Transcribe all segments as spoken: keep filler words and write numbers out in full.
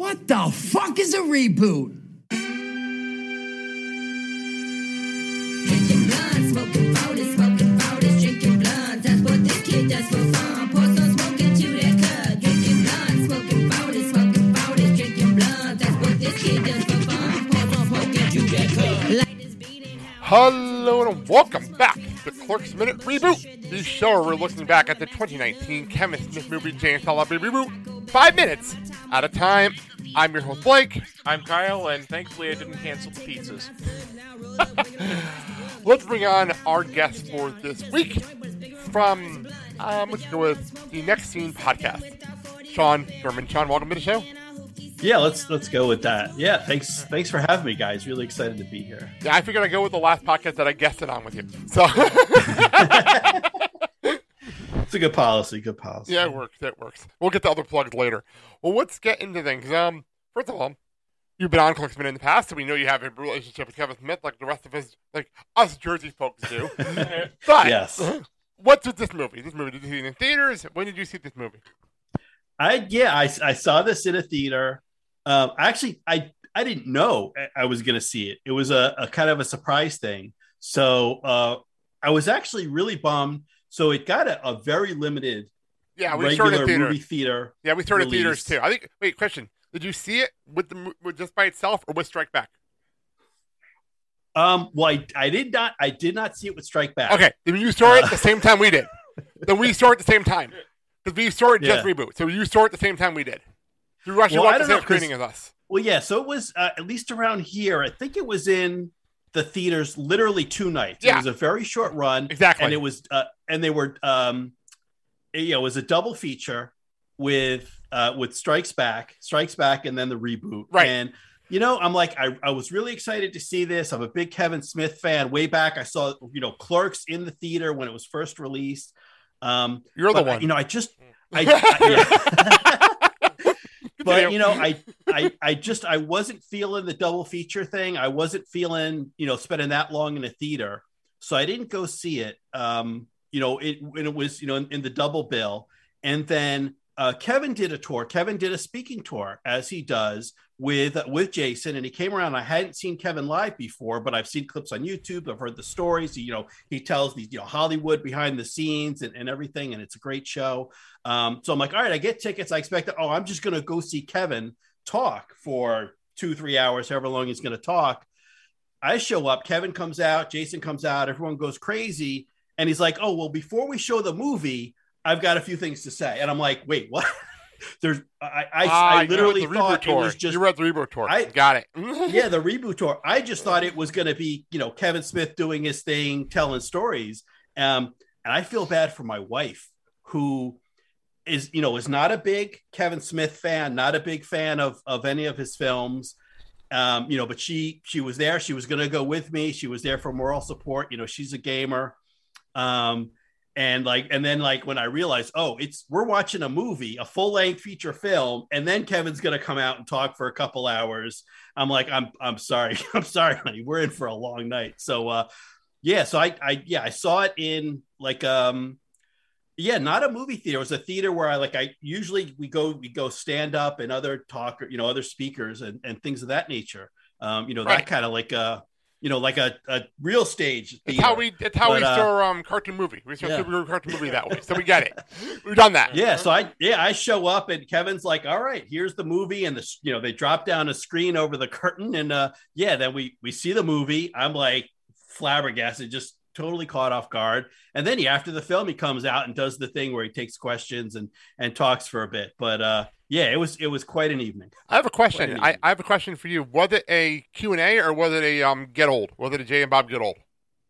What the fuck is a reboot? Drinking blunt, smoking powders, smoking powders, drinking blunt. That's what this kid does for fun. Pour some smoke into that cut. Drinking blunt, smoking powders, smoking powders, drinking blunt. That's what this kid does for fun. Pour some smoke into that cut. Light is beating. Hello and welcome back to Clerks Minute Reboot, the show where we're looking back at the twenty nineteen Kevin Smith movie James Silent Bob Reboot, five minutes at a time. I'm your host Blake. I'm Kyle, and thankfully I didn't cancel the pizzas. Let's bring on our guest for this week from, um, let's go with the Next Scene podcast, Sean German. Sean, welcome to the show. Yeah, let's let's go with that. Yeah, thanks thanks for having me, guys. Really excited to be here. Yeah, I figured I'd go with the last podcast that I guested on with you. So it's a good policy, good policy. Yeah, it works. It works. We'll get the other plugs later. Well, let's get into things. Um, first of all, you've been on Clerks Minute in the past, so we know you have a relationship with Kevin Smith, like the rest of us, like us Jersey folks do. But yes, what's with this movie? This movie, did you see it in theaters? When did you see this movie? I yeah, I, I saw this in a theater. Um, actually, I I didn't know I was going to see it. It was a, a kind of a surprise thing. So uh, I was actually really bummed. So it got a, a very limited, yeah, we regular started theater. movie theater. Yeah, we started release. theaters too. I think. Wait, question: did you see it with the with just by itself or with Strike Back? Um, well, I, I did not. I did not see it with Strike Back. Okay, then you saw it at the same time we did. Then we saw it at the same time because we saw it just Yeah. reboot. So you saw it at the same time we did. You actually Well, I watched the don't same know, 'cause- screening as us. Well, yeah. So it was uh, at least around here. I think it was in the theaters literally two nights. Yeah. It was a very short run. Exactly. And it was, uh, and they were, um, you know, it was a double feature with, uh, with Strikes Back, Strikes Back, and then the reboot. Right. And, you know, I'm like, I, I was really excited to see this. I'm a big Kevin Smith fan. Way back, I saw, you know, Clerks in the theater when it was first released. Um, You're the but, one. You know, I just, I, I yeah. But you know, I, I, I just I wasn't feeling the double feature thing. I wasn't feeling, you know, spending that long in a theater, so I didn't go see it. Um, you know, it when it was, you know, in, in the double bill, and then uh, Kevin did a tour. Kevin did a speaking tour, as he does with with Jason, and he came around. I hadn't seen Kevin live before, but I've seen clips on YouTube. I've heard the stories. You know, he tells these, you know, Hollywood behind the scenes and, and everything, and it's a great show. Um, so I'm like, all right, I get tickets. I expect that. Oh, I'm just going to go see Kevin talk for two, three hours, however long he's going to talk. I show up. Kevin comes out. Jason comes out. Everyone goes crazy. And he's like, oh, well, before we show the movie, I've got a few things to say. And I'm like, wait, what? There's, I, I, Ah, I literally you read the thought reboot it was tour. just, you read the reboot tour. I- Got it. yeah, the reboot tour. I just thought it was going to be, you know, Kevin Smith doing his thing, telling stories. Um, and I feel bad for my wife, who is, you know, is not a big Kevin Smith fan, not a big fan of, of any of his films. Um, you know, but she, she was there. She was going to go with me. She was there for moral support. You know, she's a gamer. Um, and like, and then like when I realized, oh, it's, we're watching a movie, a full length feature film. And then Kevin's going to come out and talk for a couple hours. I'm like, I'm, I'm sorry. I'm sorry, honey. We're in for a long night. So, uh, yeah. So I, I, yeah, I saw it in like, um, yeah, not a movie theater. It was a theater where I like, I usually we go, we go stand up and other talk, you know, other speakers and, and things of that nature. Um, you know, Right. that kind of like a, you know, like a, a real stage. It's theater. how we. It's how But, we uh, saw um cartoon movie. We saw yeah. superhero cartoon movie that way. So we get it. We've done that. Yeah, so I yeah I show up and Kevin's like, all right, here's the movie, and the you know they drop down a screen over the curtain, and uh yeah, then we we see the movie. I'm like flabbergasted, just totally caught off guard. And then he, after the film, he comes out and does the thing where he takes questions and and talks for a bit. But uh yeah, it was it was quite an evening. I have a question. Quite an I, evening. I have a question for you. Was it a Q and A or was it a um get old? Was it a Jay and Bob get old?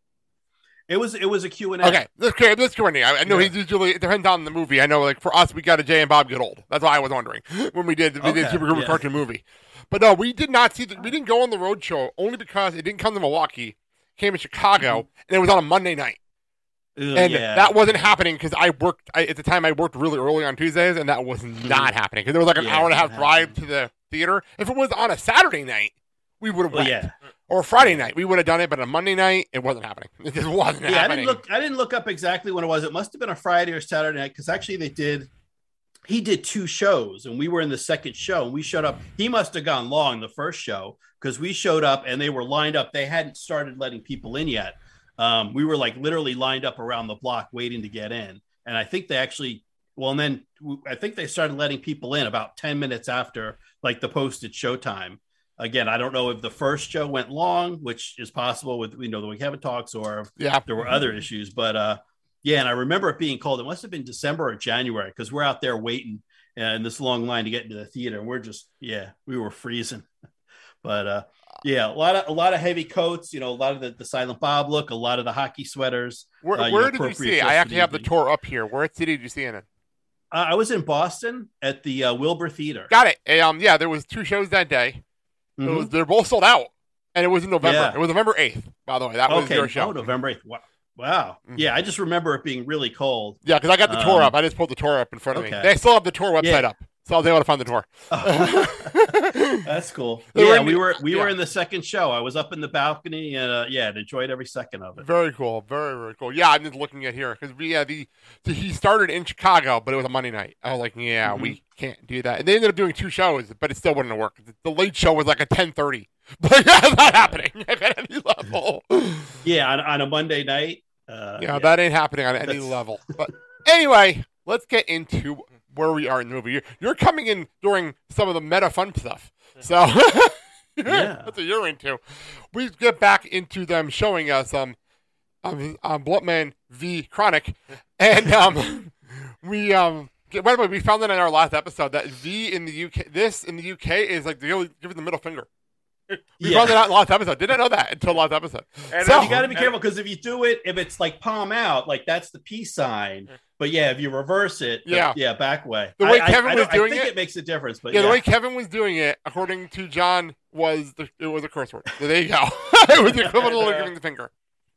It was it was a Q and A. Okay, let's go. Let's go. I I know Yeah. he's usually it depends on the movie. I know, like for us, we got a Jay and Bob get old. That's why I was wondering when we did we did Okay, superhero yeah. cartoon movie. But no, we did not see. The, we didn't go on the road show only because it didn't come to Milwaukee. It came to Chicago, and it was on a Monday night. Ugh, And yeah. that wasn't happening because I worked I, at the time. I worked really early on Tuesdays, and that was not happening because there was like an Yeah, hour and a half it drive happened. to the theater. If it was on a Saturday night, we would have Well, went. yeah. Or Friday night, we would have done it. But on Monday night, it wasn't happening. It just wasn't Yeah, I happening. didn't look. I didn't look up exactly when it was. It must have been a Friday or Saturday night because actually they did. he did two shows, and we were in the second show, and we showed up. He must have gone long the first show because we showed up and they were lined up. They hadn't started letting people in yet. Um, we were like literally lined up around the block waiting to get in. And I think they actually, well, and then I think they started letting people in about ten minutes after like the posted showtime. Again, I don't know if the first show went long, which is possible with, you know, the We Haven't Talks, or if Yeah. there were other issues, but uh, yeah. And I remember it being cold. It must have been December or January because we're out there waiting in this long line to get into the theater. And we're just, yeah, we were freezing. But uh, yeah, a lot of a lot of heavy coats, you know, a lot of the, the Silent Bob look, a lot of the hockey sweaters. Where, uh, where know, did you appropriate see it? just I for actually have the evening. tour up here. Where city did you see it in? Uh, I was in Boston at the uh, Wilbur Theater. Got it. Eh, Um, yeah, there was two shows that day. Mhm. It was, they're both sold out, and it was in November. Yeah. It was November eighth, by the way. That was Okay, your show. oh, November eighth. Wow. Wow. Mhm. Yeah, I just remember it being really cold. Yeah, because I got the tour Um, up. I just pulled the tour up in front of okay. me. They still have the tour website Yeah. up, so I was able to find the tour. That's cool. They were Yeah, in we the- were we were yeah. in the second show. I was up in the balcony and uh, yeah, enjoyed every second of it. Very cool. Very, very cool. Yeah, I'm just looking at here because we, yeah, the, the he started in Chicago, but it was a Monday night. I was like, yeah, Mhm. we can't do that. And they ended up doing two shows, but it still wouldn't have worked. The late show was like a ten thirty. But that's not happening at any level. Yeah, on, on a Monday night. Uh, Yeah, that ain't happening on any That's- level. But anyway, let's get into where we are in the movie. You're, you're coming in during some of the meta fun stuff. So Yeah. that's what you're into. We get back into them showing us um, um, um Bloodman v Chronic. And um, we um get, by the way, we found that in our last episode that V in the U K, this in the U K is like the only giving the middle finger. We Yeah. found that out in the last episode. Didn't know that until last episode. And So- uh, You got to be and- careful because if you do it, if it's like palm out, like that's the peace sign. But yeah, if you reverse it, the- Yeah. yeah, back way. The way I, I- Kevin I was don't- I doing think it- it makes a difference. But Yeah, yeah, the way Kevin was doing it, according to John, was the, it was a curse word. So there you go. It was the equivalent of giving the finger.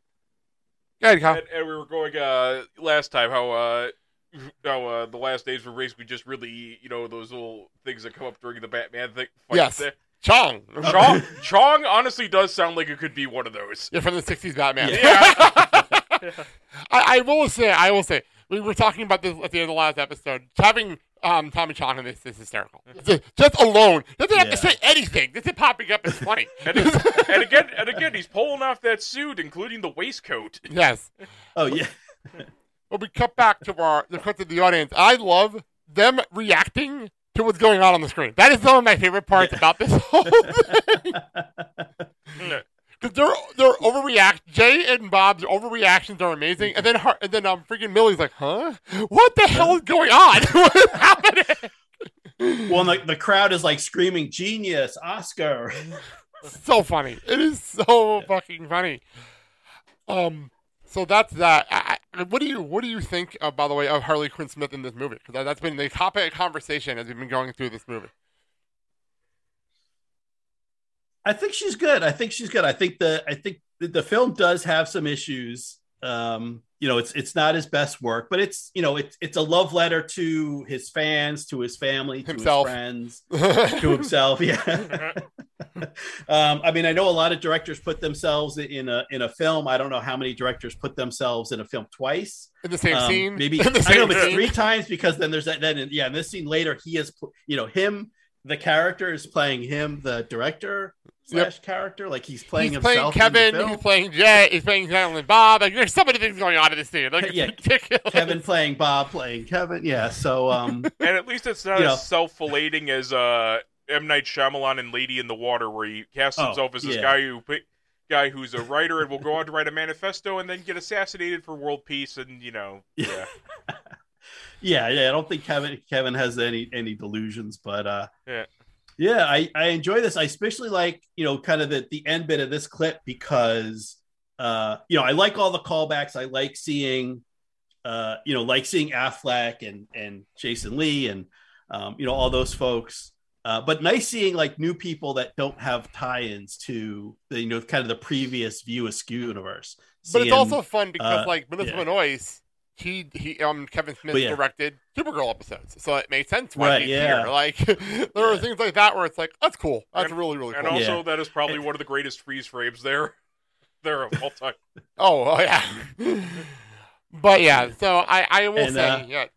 Go ahead, Kyle. and, and we were going uh, last time how uh, how uh, the last days were basically just really, you know, those little things that come up during the Batman thing. fight Yes. there. Chong. Chong, Chong honestly does sound like it could be one of those. You're from the sixties Batman. Yeah. I, I will say, I will say, we were talking about this at the end of the last episode. Having um, Tommy Chong in this is hysterical. Just, just alone. Doesn't have to Yeah. say anything. Just it popping up is funny. and, it- and again, and again, he's pulling off that suit, including the waistcoat. Yes. oh yeah, Well, we cut back to our the cut to the audience. I love them reacting to what's going on on the screen. That is some of my favorite parts about this whole thing. Because they're they're overreact. Jay and Bob's overreactions are amazing, and then her, and then um freaking Millie's like, huh? What the hell is going on? What is happening? well, the, the crowd is like screaming, "Genius, Oscar!" So funny. It is so fucking funny. Um. So that's that. I, I, what do you What do you think, uh, by the way, of Harley Quinn Smith in this movie? Because that, that's been the topic of conversation as we've been going through this movie. I think she's good. I think she's good. I think the I think the, the film does have some issues. Um, you know, it's it's not his best work, but it's you know it's it's a love letter to his fans, to his family, to Himself. his friends, to himself. Yeah. um, I mean, I know a lot of directors put themselves in a in a film. I don't know how many directors put themselves in a film twice. In the same Um, scene, maybe in the I know, same but scene. three times because then there's that. Then yeah, in this scene later, he is you know him. The character is playing him, the director slash character, like he's playing He's playing himself. Kevin. in the film. He's playing Jay. He's playing Silent Bob. Like there's so many things going on in this scene. Like it's Yeah, ridiculous. Kevin playing Bob, playing Kevin. Yeah, so um, And at least it's not You know. as self-filleting as uh, M. Night Shyamalan in Lady in the Water, where he casts Oh, himself as this yeah. guy who guy who's a writer and will go on to write a manifesto and then get assassinated for world peace, and you know, yeah. yeah, yeah. I don't think Kevin Kevin has any any delusions, but uh, Yeah. yeah, I I enjoy this. I especially like you know kind of the the end bit of this clip because uh, you know I like all the callbacks. I like seeing uh, you know like seeing Affleck and and Jason Lee and um, you know all those folks. Uh, but nice seeing like new people that don't have tie-ins to the you know kind of the previous View Askew universe. But it's Seeing- also fun because uh, like Melissa yeah. Benoist, he he um Kevin Smith But yeah. directed Supergirl episodes, so it made sense why Right, he's yeah. here. Like there are Yeah. things like that where it's like that's cool. That's And- really really And cool. also, Yeah. that is probably one of the greatest freeze frames there, there of all time. Oh, oh yeah. But yeah, so I I will And, say uh, yeah.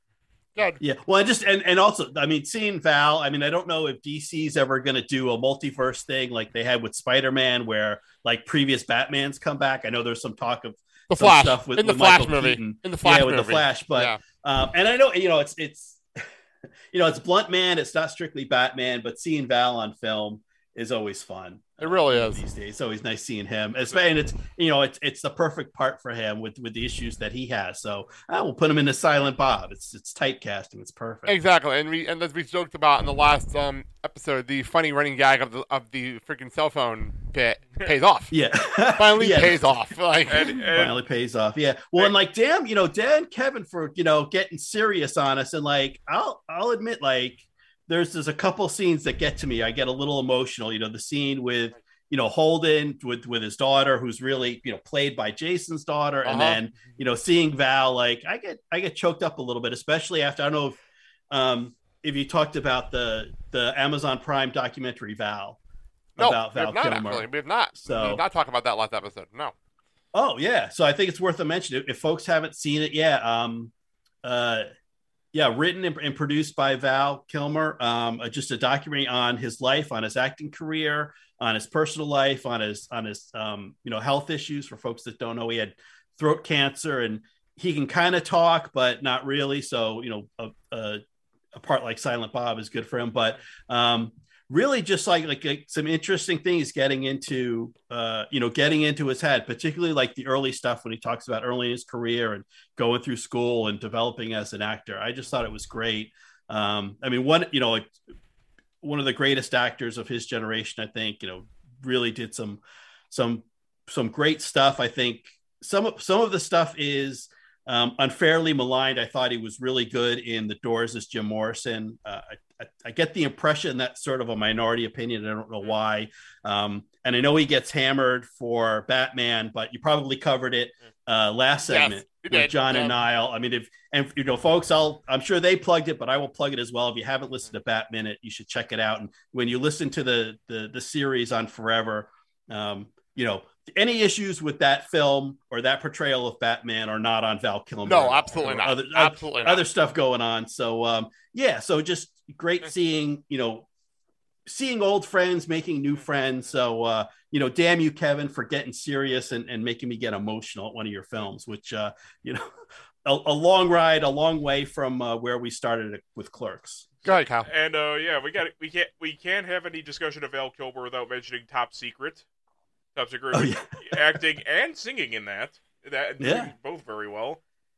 Good. Yeah, well, I just and and also, I mean, seeing Val. I mean, I don't know if D C's ever going to do a multiverse thing like they had with Spider-Man, where like previous Batmans come back. I know there's some talk of The some Flash stuff with, in the with Flash Michael movie. Keaton. In the Flash yeah, with movie. the Flash, but Yeah. um, and I know you know it's it's you know it's Blunt Man. It's not strictly Batman, but seeing Val on film is always fun. It really uh, is. these days. It's always nice seeing him, and it's you know it's it's the perfect part for him with with the issues that he has. So I will put him into Silent Bob. It's it's typecasting. It's perfect. Exactly, and we and as we joked about in the last um, episode, the funny running gag of the of the freaking cell phone bit pays off. Yeah, Finally yeah. pays off. Like, And, and Finally pays off. Yeah. Well, and like, damn, you know, Dan Kevin for you know getting serious on us, and like, I'll I'll admit, like, there's there's a couple scenes that get to me. I get a little emotional. You know, the scene with you know Holden with with his daughter, who's really you know played by Jason's daughter, and Uh-huh. then you know seeing Val, like, I get I get choked up a little bit, especially after I don't know if um if you talked about the the Amazon Prime documentary Val no, about we have Val not Kilmer. actually. We have not. So- we did not talk about that last episode. No. Oh yeah, so I think it's worth a mention if folks haven't seen it. Yeah, um, uh, yeah, written and, and produced by Val Kilmer. Um, uh, just a documentary on his life, on his acting career, on his personal life, on his on his um, you know health issues. For folks that don't know, he had throat cancer, and he can kind of talk, but not really. So you know, a, a, a part like Silent Bob is good for him, but. Um, Really, just like like like some interesting things getting into, uh, you know, getting into his head, particularly like the early stuff when he talks about early in his career and going through school and developing as an actor. I just thought it was great. Um, I mean, one, you know, like one of the greatest actors of his generation, I think, you know, really did some some some great stuff. I think some of some of the stuff is um, unfairly maligned. I thought he was really good in The Doors as Jim Morrison. Uh, I, I, I get the impression that's sort of a minority opinion. I don't know why. Um, and I know he gets hammered for Batman, but you probably covered it uh, last Yes, segment you with did. John and Yeah. Niall. I mean, if and you know, folks, I'll I'm sure they plugged it, but I will plug it as well. If you haven't listened to Bat Minute, you should check it out. And when you listen to the the, the series on Forever, um, you know, any issues with that film or that portrayal of Batman are not on Val Kilmer. No, or absolutely not. Other, Absolutely not. other stuff going on. So um, yeah, so just great seeing you know seeing old friends making new friends. So uh, you know, damn you, Kevin, for getting serious and, and making me get emotional at one of your films, which uh, you know, a, a long ride, a long way from uh, where we started it with Clerks. Go ahead, Kyle. And uh, yeah, we got we can't we can't have any discussion of Val Kilmer without mentioning Top Secret. Top Secret, Oh, yeah. acting and singing in that. That doing Yeah. both very well.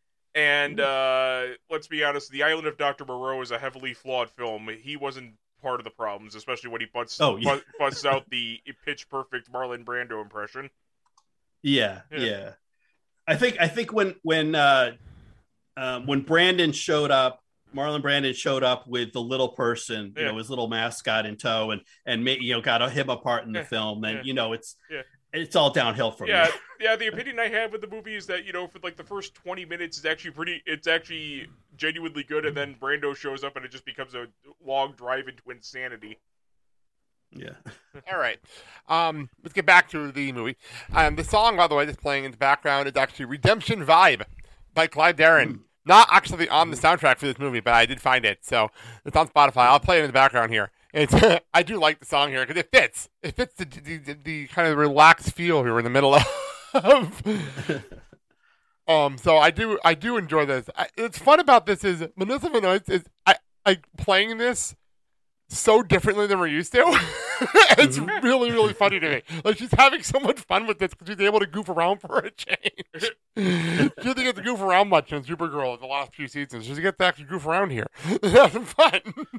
And uh, let's be honest, The Island of Doctor Moreau is a heavily flawed film. He wasn't part of the problems, especially when he busts Oh, yeah. bu- busts out the pitch perfect Marlon Brando impression. Yeah, Yeah. yeah. I think I think when when uh, um, when Brandon showed up, Marlon Brandon showed up with the little person, you Yeah. know, his little mascot in tow, and and made, you know got him apart in the Yeah. film. Then Yeah. you know it's Yeah. it's all downhill from Yeah, there. yeah. The opinion I have with the movie is that you know, for like the first twenty minutes, it's actually pretty. It's actually genuinely good, and then Brando shows up, and it just becomes a long drive into insanity. Yeah. All right. Um, let's get back to the movie. Um, the song, by the way, that's playing in the background is actually Redemption Vibe by Clyde Darren. Not actually on the soundtrack for this movie, but I did find it. So it's on Spotify. I'll play it in the background here. It's, I do like the song here because it fits. It fits the, the, the, the kind of relaxed feel here in the middle of. um. So I do I do enjoy this. I, what's fun about this is Melissa Benoist is I like playing this so differently than we're used to. It's Mm-hmm. really, really funny to me. Like, she's having so much fun with this because she's able to goof around for a change. She doesn't get to goof around much in Supergirl in the last few seasons. She gets to actually goof around here. Have some fun.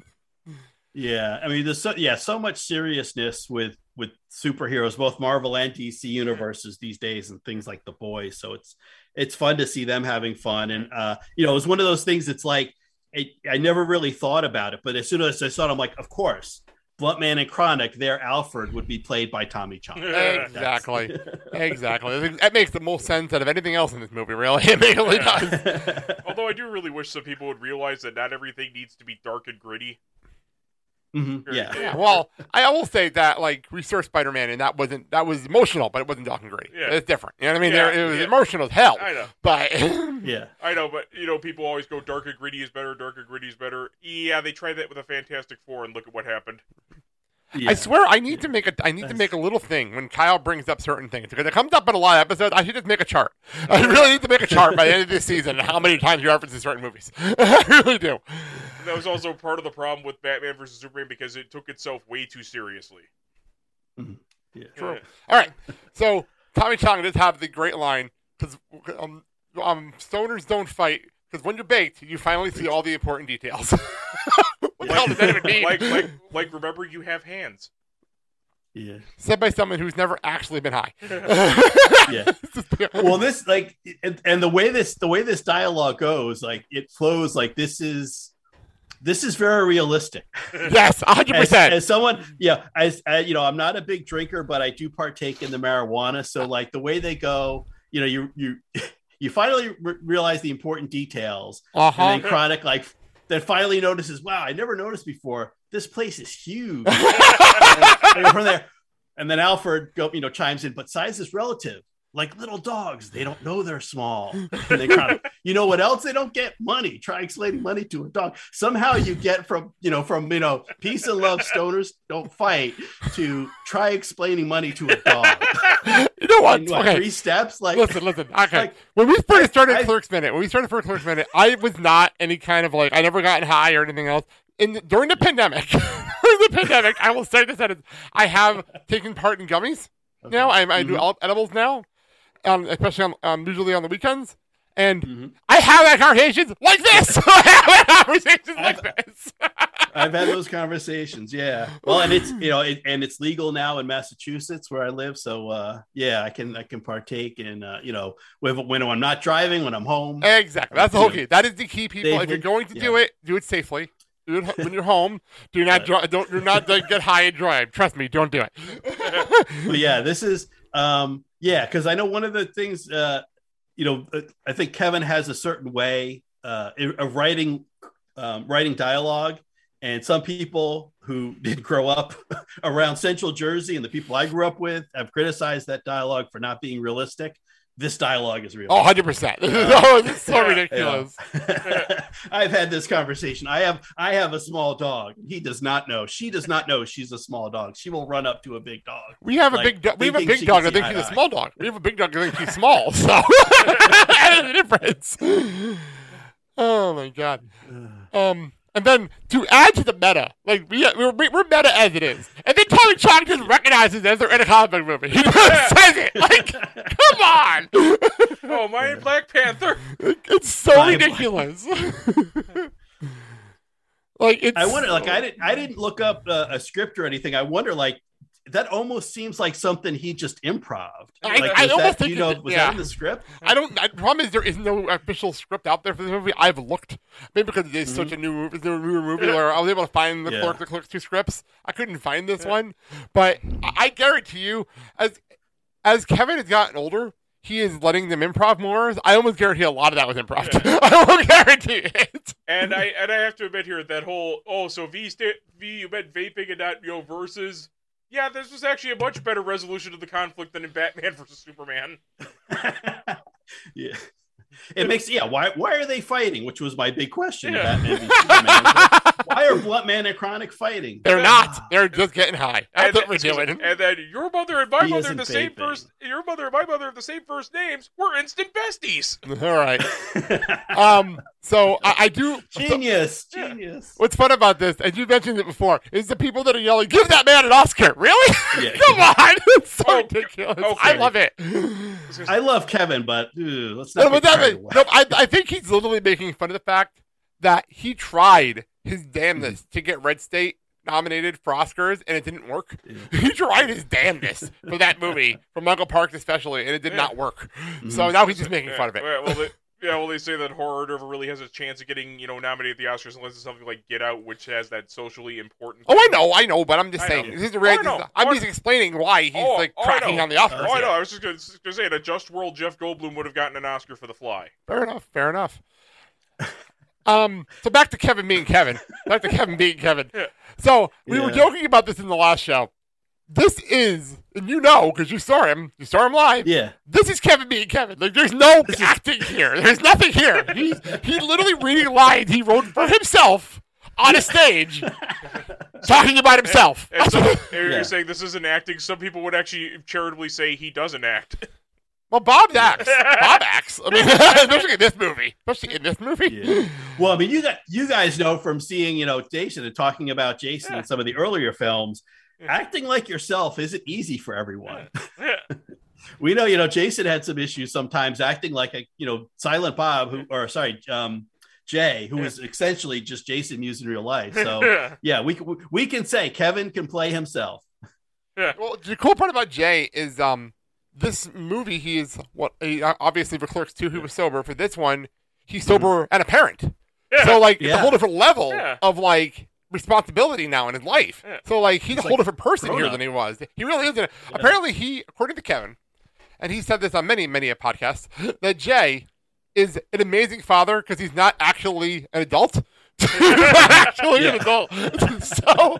Yeah, I mean, there's so yeah, so much seriousness with with superheroes, both Marvel and D C universes these days, and things like The Boys. So it's it's fun to see them having fun, and uh, you know, it was one of those things. It's like it, I never really thought about it, but as soon as I saw it, I'm like, of course, Bluntman and Chronic, their Alfred would be played by Tommy Chong. Exactly. Exactly. I think that makes the most sense out of anything else in this movie, really. It really does. Although I do really wish some people would realize that not everything needs to be dark and gritty. Mhm, yeah. Yeah, well, I will say that like we saw Spider-Man, and that wasn't that was emotional, but it wasn't dark and gritty. Yeah. It's different. You know what I mean? Yeah, There- it was yeah. emotional as hell. I know. But Yeah. I know, but you know, people always go dark and gritty is better. Dark and gritty is better. Yeah, they tried that with a Fantastic Four, and look at what happened. Yeah. I swear, I need to make a I need to make a little thing when Kyle brings up certain things because it comes up in a lot of episodes. I should just make a chart. I really need to make a chart by the end of this season how many times you reference certain movies. I really do. That was also part of the problem with Batman versus Superman because it took itself way too seriously. Yeah. True. All right. So Tommy Chong does have the great line because um, um, stoners don't fight because when you're baked, you finally see all the important details. What the hell does that even mean? Like, like, like. Remember, you have hands. Yeah. Said by someone who's never actually been high. Yeah. Well, this like, and, and the way this the way this dialogue goes, like it flows like this is this is very realistic. Yes, one hundred As, percent. as someone, yeah, as uh, you know, I'm not a big drinker, but I do partake in the marijuana. So, like the way they go, you know, you you you finally re- realize the important details, Uh-huh. and then Chronic like then finally notices, wow, I never noticed before. This place is huge. And from there, and then Alfred go, you know, chimes in, but size is relative. Like little dogs, they don't know they're small. And they Chronic, you know what else they don't get? Money. Try explaining money to a dog. Somehow you get from, you know, from, you know, peace and love, stoners don't fight, to try explaining money to a dog. You know what? In, what, Okay. three steps? Like, Listen, listen. Okay. like, when we first started I- Clerks Minute, when we started for Clerks Minute, I was not any kind of like, I never gotten high or anything else. In the, during the pandemic, during the pandemic, I will say this sentence: I have taken part in gummies. Now I, I do Mhm. all edibles now, um, especially on, um, usually on the weekends. And Mhm. I have had conversations like this. I have had conversations like this. I've had those conversations. Yeah. Well, and it's, you know, it, and it's legal now in Massachusetts where I live. So, uh, yeah, I can, I can partake in, uh, you know, when, when I'm not driving, when I'm home. Exactly. That's the whole key. That is the key, people. If Safely. you're going to do Yeah. it, do it safely. Do it when you're home. Do not dri- don't do not like, get high and drive. Trust me, don't do it. But yeah, this is, um, yeah, because I know one of the things, uh, you know, uh, I think Kevin has a certain way uh, of writing, um, writing dialogue, and some people who did grow up around Central Jersey and the people I grew up with have criticized that dialogue for not being realistic. This dialogue is real. Oh, one hundred percent. Oh, it's so ridiculous. I've had this conversation. I have I have a small dog. He does not know. She does not know she's a small dog. She will run up to a big dog. We have a Like, big dog. We have a thinking big she dog. can I think see she's a eye to small dog. We have a big dog. I think she's small. So that's the difference. Oh my god. Um, and then to add to the meta, like we we're, we're meta as it is, and then Tommy Chong just recognizes it as they're in a comic book movie. He just says it. Like, come on. Oh, my Black Panther. It's so My- ridiculous. Like it's. I wonder, like I didn't I didn't look up uh, a script or anything. I wonder, like that almost seems like something he just improv. I- like, I was almost that, think you know, it- was yeah. that in the script? I don't. The problem is there is no official script out there for this movie. I've looked, maybe because it is such a new, it's a newer movie, where I was able to find the Yeah. Clerk, the Clerks two scripts. I couldn't find this one, but I, I guarantee you, as as Kevin has gotten older, he is letting them improv more. I almost guarantee a lot of that was improv. I will guarantee it. And I and I have to admit here that whole oh so V sta- V you meant vaping and not you know versus yeah this was actually a much better resolution of the conflict than in Batman versus Superman. Yeah. It makes yeah. Why why are they fighting? Which was my big question. Yeah. Batman v Superman. Like, why are Bluntman and Chronic fighting? They're not. They're just getting high. That's And, what we're then, doing. and then your mother and my He mother isn't the same vaping. first your mother and my mother have the same first names. We're instant besties. All right. Um. So I, I do. so- Genius, genius. What's fun about this, as you mentioned it before, is the people that are yelling, "Give that man an Oscar!" Really? Yeah. Come on, it's so Oh, ridiculous. okay. I love it. I love Kevin, but ew, let's No, not. but get that, carried away. no, I, I think he's literally making fun of the fact that he tried his damnedest to get Red State nominated for Oscars, and it didn't work. He tried his damnedest for that movie, for Michael Parks especially, and it did Yeah. not work. So now he's just making Yeah, fun of it. yeah, well, they, yeah, well, they say that horror never really has a chance of getting you know nominated at the Oscars unless it's something like Get Out, which has that socially important. Oh, I know, I know, but I'm just I saying. know. This is a Oh, real, I know. I'm Oh, just explaining why he's Oh, like oh, I cracking know. on the Oscars. Oh, I know. here. I was just going to say, in a just world, Jeff Goldblum would have gotten an Oscar for The Fly. Fair enough. Fair enough. Um, so back to Kevin being Kevin. Back to Kevin being Kevin. Yeah. So we were Yeah. joking about this in the last show. This is, and you know, because you saw him, you saw him live. Yeah. This is Kevin being Kevin. Like, there's no acting here. There's nothing here. He's he's literally reading lines he wrote for himself on a stage, talking about himself. And so, you're Yeah. saying this isn't acting. Some people would actually charitably say he doesn't act. Well, Bob acts. Bob acts. I mean, especially in this movie. Especially in this movie. Yeah. Well, I mean, you got you guys know from seeing, you know, Jason and talking about Jason Yeah. in some of the earlier films, Yeah. acting like yourself isn't easy for everyone. Yeah. We know, you know, Jason had some issues sometimes acting like a, you know, Silent Bob, who, or sorry, um, Jay, who was essentially just Jason Mewes in real life. So, Yeah. yeah, we we can say Kevin can play himself. Well, the cool part about Jay is um, this movie, he is, what he, obviously for Clerks two, he was sober. For this one, he's sober and a parent. Yeah. So, like, it's a Yeah. whole different level Yeah. of, like, responsibility now in his life. Yeah. So, like, he's a whole like different person here grown-up. than he was. He really is. Apparently, he, according to Kevin, and he said this on many, many a podcast, that Jay is an amazing father because he's not actually an adult. He's not actually Yeah. an adult. So,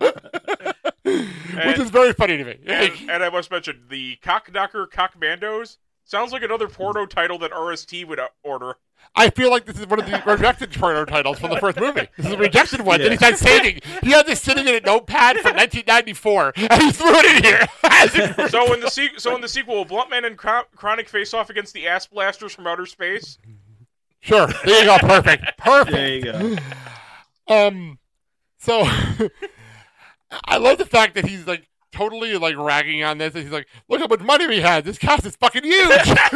which is very funny to me. And, Like, and I must mention the Cock Knocker Cockmandos sounds like another porno title that R S T would uh, order. I feel like this is one of the rejected porno titles from the first movie. This is a rejected one that Yeah. he's not saving. He had this sitting in a notepad from nineteen ninety-four, and he threw it in here. So in the se- so in the sequel, will Bluntman and Chron- Chronic face off against the ass blasters from outer space. Sure. There you go. Perfect. Perfect. There you go. Um, so I love the fact that he's like totally like ragging on this. And he's like, "Look how much money we had. This cast is fucking huge."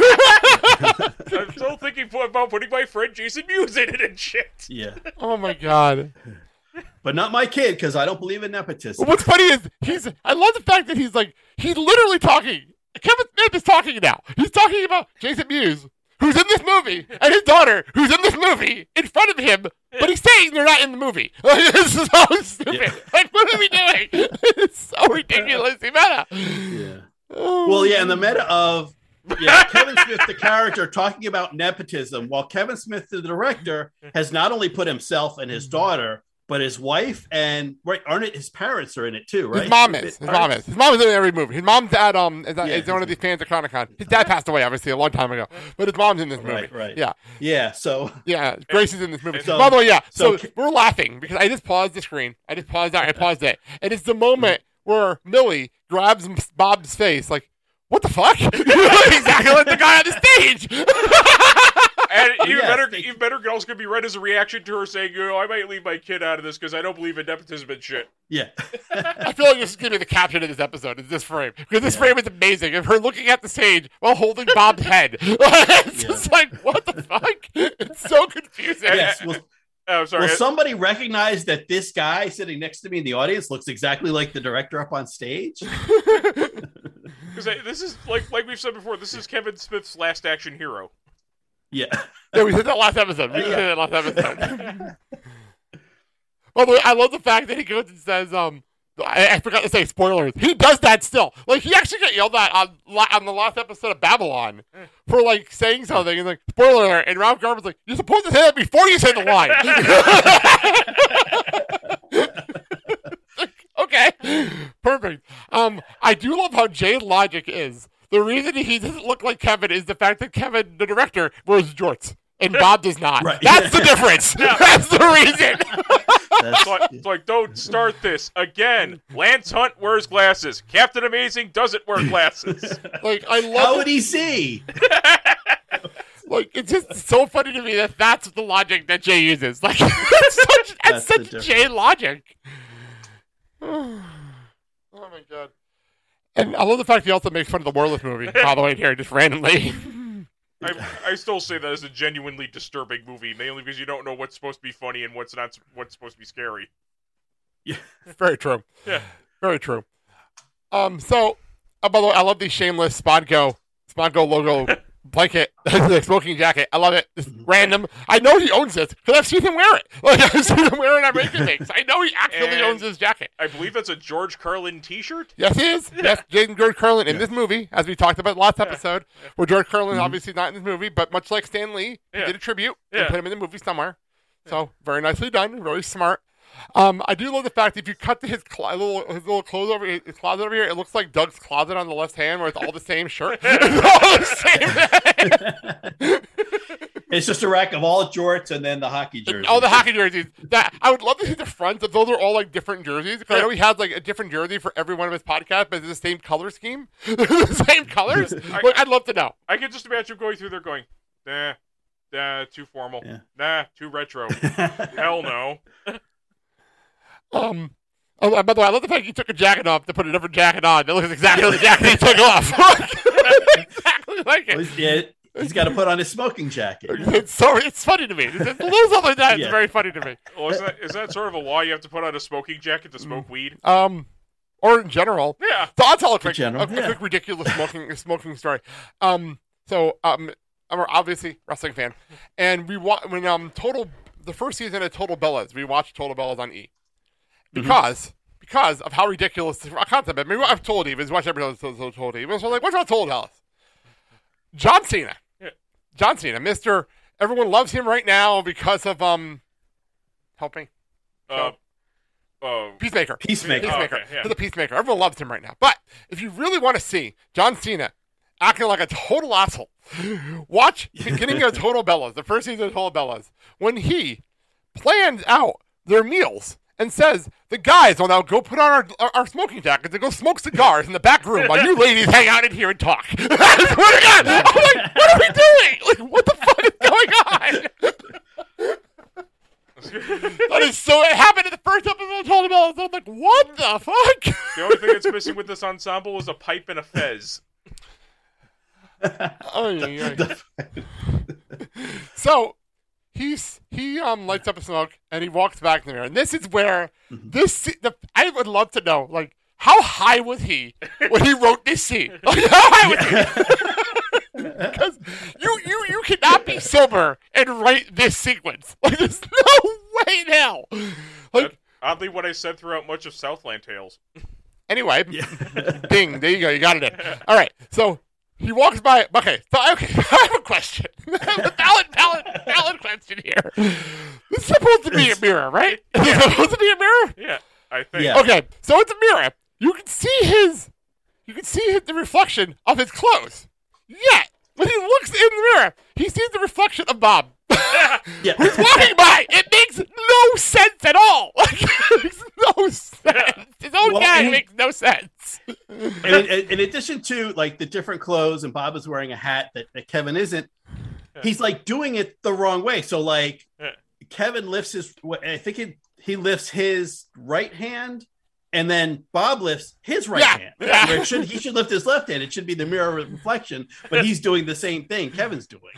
I'm still thinking about putting my friend Jason Mewes in it and shit. Yeah. Oh my god. But not my kid, because I don't believe in nepotism. What's funny is he's. I love the fact that he's like he's literally talking. Kevin Smith is talking now. He's talking about Jason Mewes, who's in this movie, and his daughter, who's in this movie, in front of him, but he's saying they're not in the movie. Like, this is so stupid. Yeah. Like, what are we doing? It's so ridiculously meta. Yeah. Oh. Well, yeah, and the meta of yeah, Kevin Smith, the character, talking about nepotism, while Kevin Smith, the director, has not only put himself and his daughter, but his wife and right, aren't it? His parents are in it too, right? His mom is. His mom is. His mom is in every movie. His mom's at um is, Yeah, is one his- of these fans of Chronicon. His dad passed away, obviously, a long time ago, but his mom's in this movie. Right, right. Yeah, Yeah. So yeah. Grace is in this movie. So- By the way, yeah. So, so- we're laughing because I just paused the screen. I just paused that. I paused it, and it's the moment where Millie grabs Bob's face, like, "What the fuck?" Exactly like the guy on the stage. And even yes, better, they- even better, also going to be read as a reaction to her saying, "You know, I might leave my kid out of this because I don't believe in nepotism and shit." yeah. I feel like this is going to be the caption of this episode, is this frame. Because this frame is amazing. Of her looking at the stage while holding Bob's head. It's just like, what the fuck? It's so confusing. Yes. Well, Oh, sorry. will somebody recognize that this guy sitting next to me in the audience looks exactly like the director up on stage? Because this is like like we've said before. This is Kevin Smith's last action hero. Yeah. Yeah, we said that last episode. We Yeah. said that last episode. By the way, I love the fact that he goes and says, um, I, I forgot to say spoilers. He does that still. Like, he actually got yelled at on, la- on the last episode of Babylon for, like, saying something. And, like, spoiler alert. And Ralph Garman's like, you're supposed to say that before you say the line. Like, okay. Perfect. Um, I do love how Jay's logic is. The reason he doesn't look like Kevin is the fact that Kevin, the director, wears jorts. And Bob does not. Right. That's the difference. That's the reason. That's, It's like, it's like, don't start this again. Lance Hunt wears glasses. Captain Amazing doesn't wear glasses. Like, I how love would he see? Like, it's just so funny to me that that's the logic that Jay uses. Like, that's such, that's That's the such difference. Jay logic. Oh my god. And I love the fact he also makes fun of the Warless movie, by the way, here, just randomly. I, I still say that is a genuinely disturbing movie, mainly because you don't know what's supposed to be funny and what's not. What's supposed to be scary. Very true. Yeah. Very true. Um, so, uh, by the way, I love the shameless Spodgo, Spodgo logo blanket, the smoking jacket. I love it. It's random. I know he owns this because I've seen him wear it. Like, I've seen him wear it on Rankin things. I know he actually And- owns this jacket. I believe that's a George Carlin T-shirt. Yes, he is. Yes, Jason George Carlin in this movie, as we talked about last episode, where George Carlin is obviously not in this movie, but much like Stan Lee, he Yeah. did a tribute Yeah. and put him in the movie somewhere. So very nicely done, really smart. Um, I do love the fact that if you cut to his cl- little his little clothes over his closet over here, it looks like Doug's closet on the left hand, where it's all the same shirt. It's all the same. It's just a rack of all jorts and then the hockey jerseys. All the hockey jerseys. That I would love to see the fronts of those are all like different jerseys. Because I know he has like a different jersey for every one of his podcasts, but it's the same color scheme, the same colors. I, Like, I'd love to know. I can just imagine him going through there going, nah, nah, too formal. Yeah. Nah, too retro. Hell no. Um. Oh, by the way, I love the fact he took a jacket off to put a different jacket on. That looks exactly like the jacket he took off. Exactly like Well, it. he's- yeah, he's got to put on his smoking jacket. It's so it's funny to me. It's, it's a little something like that. It's Yeah. very funny to me. Well, isn't that, isn't that sort of a law? You have to put on a smoking jacket to smoke weed? Um, or in general. Yeah. So I'll tell a quick, general, a, a yeah. quick ridiculous smoking smoking story. Um, so um, I'm obviously a wrestling fan, and we wa- when um Total the first season of Total Bellas, we watched Total Bellas on E because because of how ridiculous the concept. I mean, I've told you, but watch every episode of Total E. So like, what's about Total Bellas? John Cena, Yeah. John Cena, Mister Everyone loves him right now because of um, help me. Uh, uh, Peacemaker. Peacemaker. Peacemaker. Oh, okay, yeah. For the Peacemaker. Everyone loves him right now. But if you really want to see John Cena acting like a total asshole, watch beginning of Total Bellas, the first season of Total Bellas, when he plans out their meals and says, the guys will now go put on our, our, our smoking jackets and go smoke cigars in the back room while you ladies hang out in here and talk. I swear to God. I'm like, what are we doing? Like, what the fuck is going on? That is so. It happened in the first episode of Total Bellas. I'm like, what the fuck? the only thing that's missing with this ensemble is a pipe and a fez. Oh, yeah, yeah. So he's he um lights up a smoke and he walks back there, and this is where this se- the, I would love to know, like, how high was he when he wrote this scene? Like, how high was he? Because you you you cannot be sober and write this sequence. Like, there's no way now. Like, Oddly, what I said throughout much of Southland Tales. anyway, ding, there you go, you got it in. All right, so. He walks by. Okay, so okay. I have a question. I have a valid, valid, valid question here. This is supposed to be a mirror, right? Is it supposed to be a mirror? Yeah, I think. Yeah. Okay, so it's a mirror. You can see his. You can see his, the reflection of his clothes. Yet, when he looks in the mirror, he sees the reflection of Bob. Yeah. Who's walking by? It makes no sense at all. Like, it makes no sense. His own Well, guy and- makes no sense. And in, in addition to like the different clothes, and Bob is wearing a hat that, that Kevin isn't, he's like doing it the wrong way. So like Yeah. Kevin lifts his, I think he, he lifts his right hand, and then Bob lifts his right Yeah. hand. Yeah. Where it should, he should lift his left hand. It should be the mirror reflection, but he's doing the same thing Kevin's doing.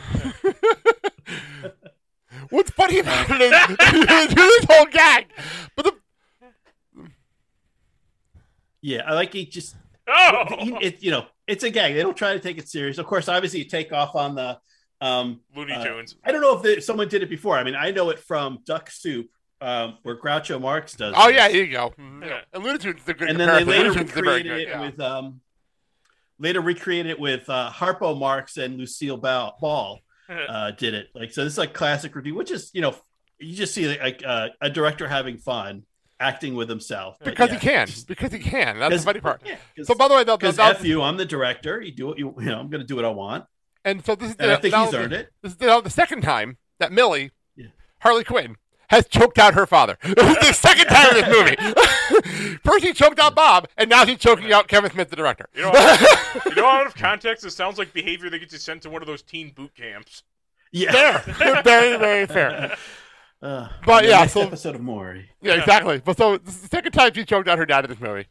What's funny about it is do this whole gag, but the Yeah, I like he just Oh! he- it, you know, it's a gag. They don't try to take it serious. Of course, obviously, you take off on the. Um, Looney uh, Tunes. I don't know if the, someone did it before. I mean, I know it from Duck Soup, um, where Groucho Marx does. oh this. yeah, here you go. Mhm. Yeah. And Looney Tunes is a good and then they comparison. later Looney Tunes is a very recreated good, it yeah. with um, later recreated it with uh, Harpo Marx and Lucille Ball. Ball uh, did it like so. This is like classic review, which is you know you just see like uh, a director having fun acting with himself But because yeah, he can. just- Because he can. That's the 'cause- funny part. yeah, 'cause- So by the way, the, the, Because the, F you, I'm the director. You do what you, you know. I'm going to do what I want, and so this is and the, I think now he's the- earned it. This is the, the second time that Millie, Yeah. Harley Quinn, has choked out her father. The second time in this movie. First he choked out Bob, and now he's choking out Kevin Smith, the director. You know, out, you know, out of context, it sounds like behavior that gets you sent to one of those teen boot camps. Yeah, Fair. Very, very fair. Uh, But the yeah, next so- episode of Maury. Yeah, exactly. But so this is the second time she choked out her dad in this movie.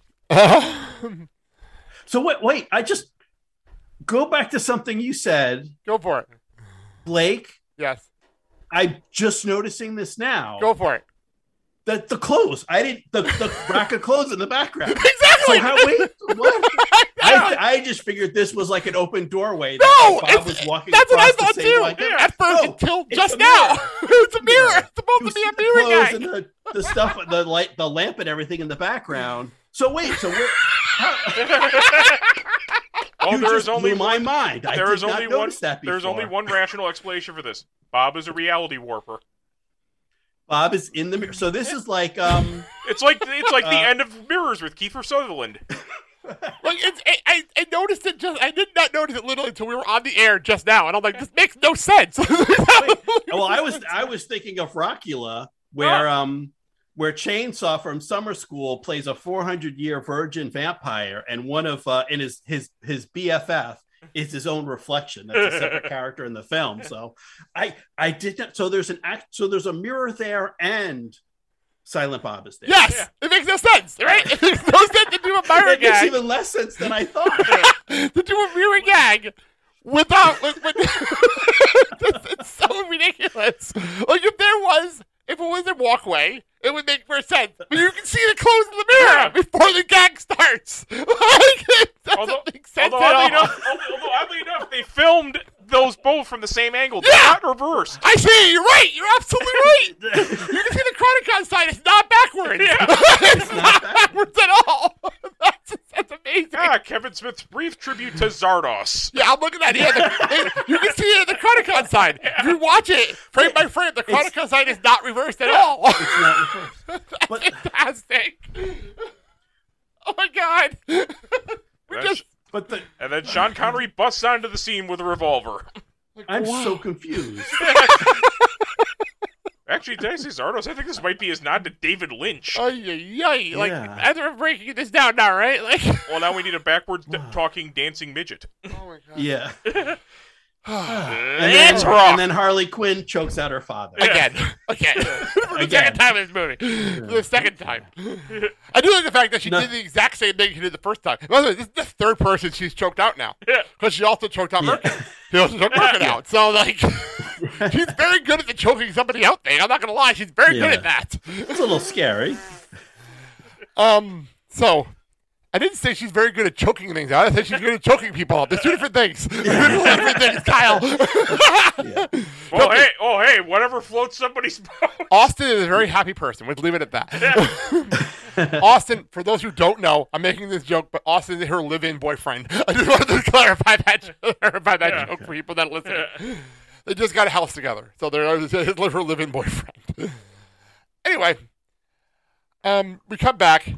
So wait, wait. I just go back to something you said, Go for it. Blake. Yes. I'm just noticing this now. Go for it. The the clothes. I didn't the, the rack of clothes in the background. Exactly. So how wait what? I, I just figured this was like an open doorway. No, that Bob it's- was walking That's what I across the thought same too. line. At first, No, until it's just a now, mirror. it's a mirror. It's supposed You to be see a the mirror clothes guy. and the, the stuff, the light, the lamp, and everything in the background. So wait, so where? How, Oh, you there just is only blew my one. mind. I There did is not only one. notice that before. There's only one rational explanation for this. Bob is a reality warper. Bob is in the mirror. So this is like um. It's like it's like the Uh, end of Mirrors with Kiefer Sutherland. Like it's, I, I, I noticed it just. I did not notice it literally until we were on the air just now, and I'm like, this makes no sense. Well, I was I was thinking of Rockula, where um where Chainsaw from Summer School plays a four hundred year virgin vampire, and one of uh, and his his his B F F is his own reflection. That's a separate character in the film. So I I did not. So there's an act. So there's a mirror there, and Silent Bob is there. Yes, Yeah. it makes no sense, right? It makes no sense to do a mirror It makes gag. even less sense than I thought. To do a mirror gag without, with, with it's, it's so ridiculous. Like if there was, if it was a walkway, it would make more sense. But you can see the clothes in the mirror Yeah. before the gag starts. Like, it doesn't Although, make sense although, at oddly all. enough, although, although oddly enough, they filmed those both from the same angle. They're Yeah. not reversed. I see. You're right. You're absolutely right. You can see the Chronicon side. It's not backwards. Yeah. It's not backwards at all. That's, that's amazing. Ah, Kevin Smith's brief tribute to Zardos. Yeah, I'm looking at it. Yeah, the, you can see it on the Chronicon side. If you watch it frame by frame, the Chronicon side is not reversed at all. It's not reversed. That's But- fantastic. Oh my god. We That's- just But the, And then Sean Connery busts onto the scene with a revolver. I'm Wow. so confused. Actually, did I say Zardos? I think this might be his nod to David Lynch. ay, ay, ay. Like Yeah. as we're breaking this down now, right? Like Well, now we need a backwards d- talking dancing midget. oh my god. Yeah. And then, It's rough. and then Harley Quinn chokes out her father. Again, again, for the Again. second time in this movie. For the second time. I do like the fact that she No. did the exact same thing she did the first time. By the way, this is the third person she's choked out now. Yeah. Because she also choked out Yeah. Merkin. She also choked Merkin out. So, like, she's very good at the choking somebody out thing. I'm not going to lie. She's very Yeah. good at that. It's a little scary. Um, so, I didn't say she's very good at choking things out. I said she's good at choking people out. There's two different things. Two different things, Kyle. Oh, hey, oh, hey, whatever floats somebody's boat. Austin is a very happy person. We'll leave it at that. Austin, for those who don't know, I'm making this joke, but Austin is her live-in boyfriend. I just wanted to clarify that, clarify that Yeah. joke for people that listen. They just got a house together, so they're his her live-in boyfriend. Anyway, um, we come back,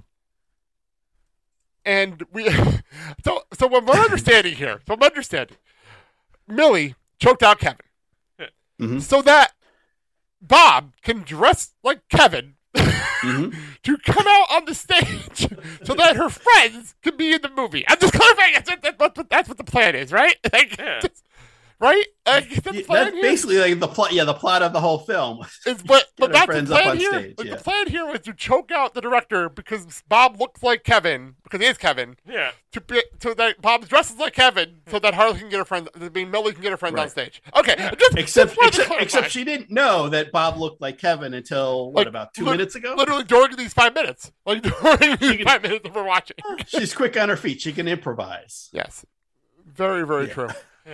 and we so so what we're understanding here. So I'm understanding. Millie choked out Kevin, Mhm. so that Bob can dress like Kevin Mhm. to come out on the stage so that her friends can be in the movie. I'm just clarifying. That's what, that's what, that's what the plan is, right? Like, Yeah. just- right? Like, that's the Yeah, plan that's here. basically like the plot. Yeah, the plot of the whole film. Is, but but her that's the friends up plan on here. stage, Like, yeah. The plan here was to choke out the director because Bob looks like Kevin, because he is Kevin, Yeah. to be, so that Bob dresses like Kevin, so that Harley can get her friends. I mean, Millie can get her friends on Right. stage. Okay, just, Except, just wanted to except, clarify. except she didn't know that Bob looked like Kevin until what Like, about two lit- minutes ago? Literally during these five minutes, like during these can- five minutes that we're watching. She's quick on her feet. She can improvise. Yes, very very Yeah. true.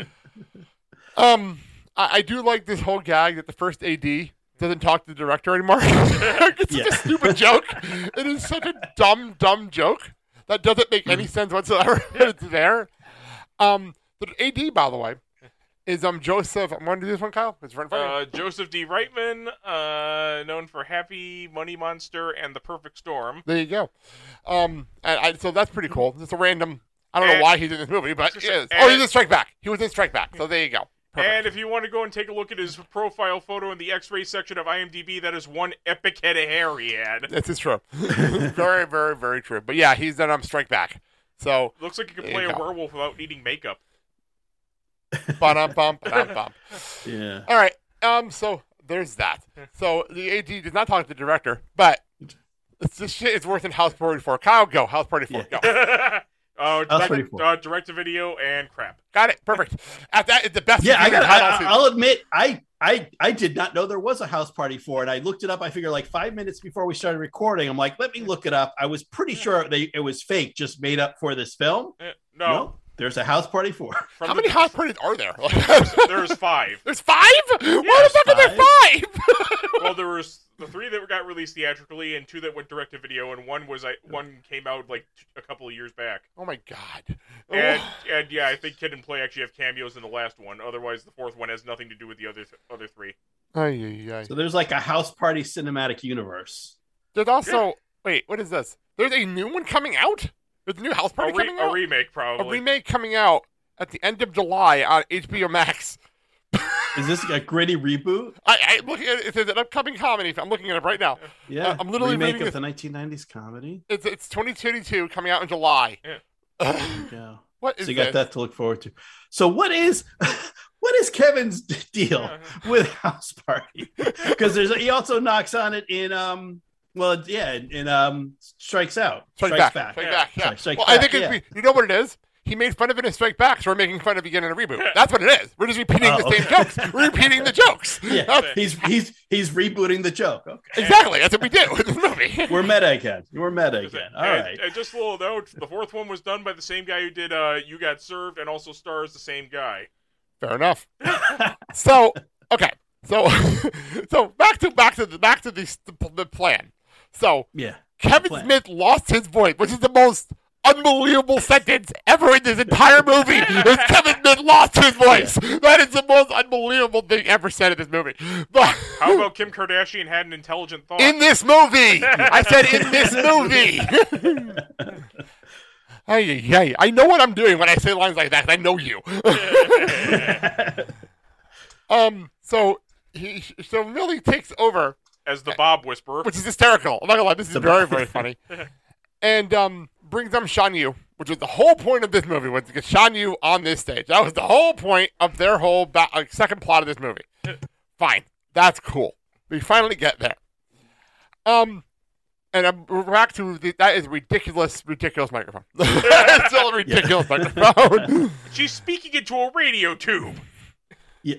um, I, I do like this whole gag that the first A D doesn't talk to the director anymore. It's such Yeah. a stupid joke. It is such a dumb dumb joke that doesn't make Mm-hmm. any sense whatsoever. It's there. Um, the A D, by the way, is um Joseph. I'm going to do this one, Kyle. It's right in front of you. Uh, Joseph D. Reitman, uh, known for Happy, Money Monster, and The Perfect Storm. There you go. Um, and I, so that's pretty cool. It's a random. I don't know And- why he's in this movie, but he is. and- Oh, he's in Strike Back. He was in Strike Back. So there you go. Perfect. And if you want to go and take a look at his profile photo in the X-ray section of IMDb, that is one epic head of hair he had. This is true. very, very, very true. But yeah, he's done um Strike Back. So Looks like he could There play you a go. werewolf without needing makeup. bum bum bum bum. Yeah. All right. Um. So there's that. So the A D did not talk to the director, but it's, this shit is worse than House Party Four. Kyle, go House Party Four. Yeah. Go. Uh, That's direct, pretty cool. uh, direct-to-video and crap. Got it. Perfect. At that, it's the best. Yeah, I season got. of title I, season. I'll admit, I, I, I did not know there was a house party for it. I looked it up. I figured like five minutes before we started recording. I'm like, let me look it up. I was pretty sure they it was fake, just made up for this film. Uh, no. there's a house party for. it. From How the- many house parties are there? There's five. There's five? Why the fuck are there five? Well, there was the three that got released theatrically, and two that went direct to video, and one was I one came out like t- a couple of years back. Oh my god. And Oh. and yeah, I think Kid and Play actually have cameos in the last one. Otherwise, the fourth one has nothing to do with the other th- other three. Ay, ay, ay. So there's like a House Party cinematic universe. There's also wait, what is this? There's a new one coming out. There's a new House A, Party re- coming a out. remake, A probably. remake coming out at the end of July on H B O Max. Is this a gritty reboot? I, I looking at it. It says an upcoming comedy. I'm looking at it right now. Yeah, Uh, I'm literally remake reading of this- the nineteen nineties comedy. It's it's twenty twenty-two coming out in July. Yeah. Yeah. What is So you got this? that to look forward to. So what is what is Kevin's deal Yeah. with House Party? Because there's he also knocks on it in um well yeah in, in um Strikes Out. Strike Strikes back. Strike Yeah. back. Yeah. Sorry, Strike well, I Back, think yeah. it's, you know what it is. He made fun of it in Strike Back, so we're making fun of it again in a reboot. That's what it is. We're just repeating Oh, the same okay. jokes. We're repeating the jokes. Yeah, That's- he's he's he's rebooting the joke. Okay. exactly. That's what we do with this movie. We're meta again. We're meta again. All and, right. and just a little note: the fourth one was done by the same guy who did uh, "You Got Served," and also stars the same guy. Fair enough. So okay. So so back to back to the back to the the, the plan. So Yeah. Kevin plan. Smith lost his voice, which is the most unbelievable sentence ever in this entire movie. Is Kevin Smith lost his voice? That is the most unbelievable thing ever said in this movie. But How about Kim Kardashian had an intelligent thought? in this movie, I said in this movie. Hey, hey, I know what I'm doing when I say lines like that. 'Cause I know you. um. So he so Millie takes over, As the Bob Whisperer. which is hysterical. I'm not gonna lie, this is The- very, very funny. And um, brings them Shan Yu, which was the whole point of this movie, was to get Shan Yu on this stage. That was the whole point of their whole ba- like, second plot of this movie. Fine, that's cool. We finally get there. Um, and I'm, we're back to the, that is ridiculous, ridiculous microphone. It's still a ridiculous microphone. She's speaking into a radio tube. Yeah.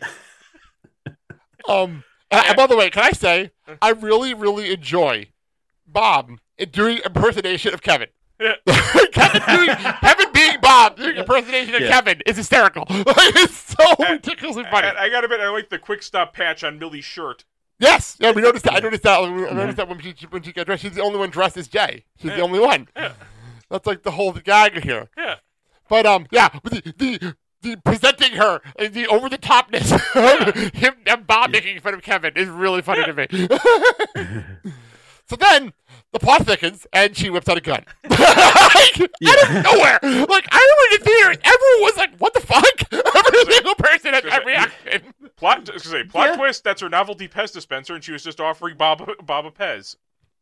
Um, and, and by the way, can I say I really, really enjoy Bob doing impersonation of Kevin. Yeah. Kevin doing Kevin being Bob doing impersonation of Yeah. Kevin is hysterical. It's so ridiculously funny. And I gotta admit, I like the quick stop patch on Millie's shirt. Yes, yeah, we noticed that. I noticed that. I noticed that when she when she got dressed, she's the only one dressed as Jay. She's the Yeah. only one. Yeah. That's like the whole gag here. Yeah. But um, yeah, but the the, the presenting her and the over the topness of him and Bob making fun of Kevin is really funny to me. So then the plot thickens and she whips out a gun. Like, out of nowhere. Like I remember in the theater, everyone was like, "What the fuck?" Every single person had that reaction. Plot, I was gonna say, plot Yeah. twist, that's her novelty Pez dispenser, and she was just offering Bob, Bob a Pez.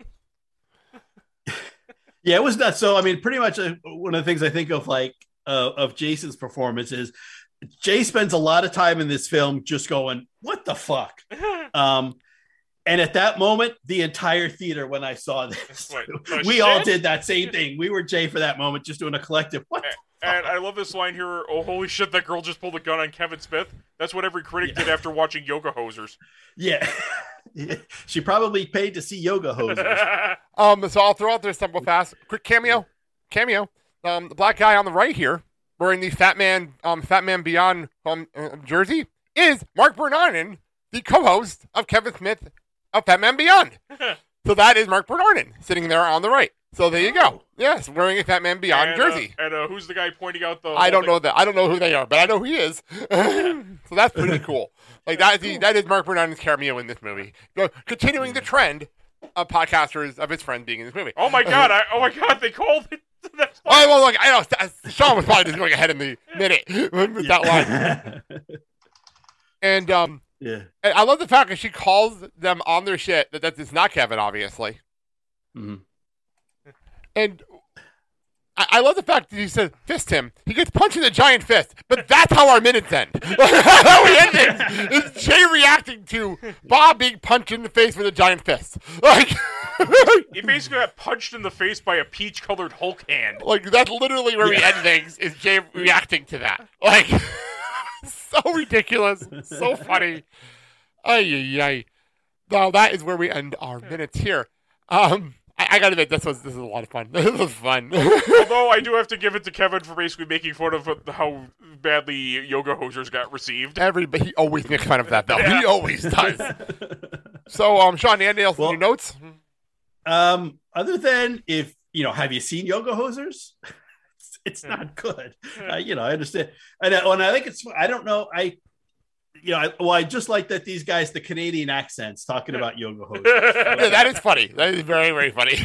Yeah, it was nuts. So, I mean, pretty much uh, one of the things I think of, like, uh, of Jason's performance is Jay spends a lot of time in this film just going, "What the fuck?" Um, and at that moment, the entire theater, when I saw this, Wait, the we all shit? did that same thing. We were Jay for that moment, just doing a collective. What? the And I love this line here. Oh, holy shit, that girl just pulled a gun on Kevin Smith. That's what every critic Yeah. did after watching Yoga Hosers. Yeah. She probably paid to see Yoga Hosers. Um, so I'll throw out there something fast. Quick cameo, cameo. Um, the black guy on the right here, wearing the Fat Man, um, Fat Man Beyond um, uh, jersey, is Mark Bernardin, the co-host of Kevin Smith of Fat Man Beyond. So that is Mark Bernardin sitting there on the right. So there you go. Yes, wearing a Fat Man Beyond and, jersey. Uh, and uh, who's the guy pointing out the... I don't whole know that. I don't know who they are, but I know who he is. So that's pretty cool. Like that is the, that is Mark Bernardin's cameo in this movie. Go- Continuing the trend of podcasters of his friend being in this movie. thing? Oh my god, I, oh my god, they called it... That's Oh, well, look, I know Sean was probably just going ahead in the minute with that line. And um, Yeah. and I love the fact that she calls them on their shit that that is not Kevin, obviously. Mhm. And I, I love the fact that he said fist him. He gets punched in the giant fist, but that's how our minutes end. How we end it is Jay reacting to Bob being punched in the face with a giant fist. Like, He basically got punched in the face by a peach-colored Hulk hand. like that's literally where we end things. Is Jay reacting to that? Like, so ridiculous, so funny. Ay ay ay. Now that is where we end our minutes here. Um. I, I gotta admit, this was this was a lot of fun. This was fun. Although I do have to give it to Kevin for basically making fun of how badly Yoga Hosers got received. Everybody, he always makes fun of that, though. He always does. So, um, Sean, anything else in Well- your notes? Um, other than if you know, have you seen Yoga Hosers? It's, it's not good. Uh, you know, I understand, and, uh, and I think it's. I don't know. I you know, I, well, I just like that these guys, the Canadian accents, talking about yoga hosers. Yeah, that is funny. That is very, very funny.